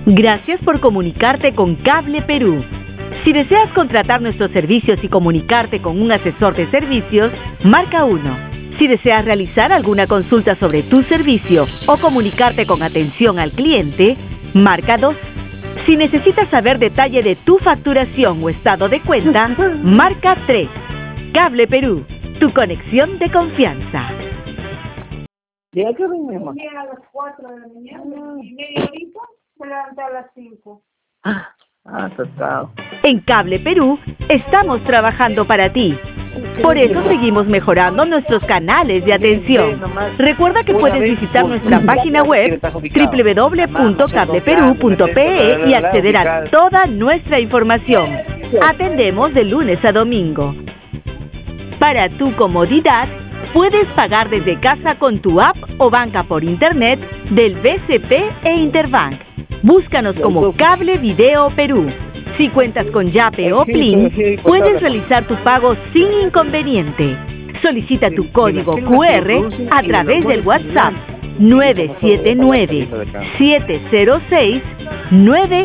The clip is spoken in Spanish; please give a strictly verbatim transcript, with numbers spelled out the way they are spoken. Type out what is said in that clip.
Gracias por comunicarte con Cable Perú. Si deseas contratar nuestros servicios y comunicarte con un asesor de servicios, marca uno. Si deseas realizar alguna consulta sobre tu servicio o comunicarte con atención al cliente, marca dos. Si necesitas saber detalle de tu facturación o estado de cuenta, marca tres. Cable Perú, tu conexión de confianza. ¿Y a qué hora venimos? Llega a las cuatro de la mañana y media horita se levanta a las cinco. Ah, ah, tocado. En Cable Perú estamos trabajando para ti. Por eso seguimos mejorando nuestros canales de atención. Recuerda que puedes visitar nuestra página web doble u doble u doble u punto cable perú punto pe e y acceder a toda nuestra información. Atendemos de lunes a domingo. Para tu comodidad, puedes pagar desde casa con tu app o banca por internet del B C P e Interbank. Búscanos como Cable Video Perú. Si cuentas con Yape o Plin, puedes realizar tu pago sin inconveniente. Solicita tu código cu erre a través del WhatsApp nueve siete nueve, siete cero seis, nueve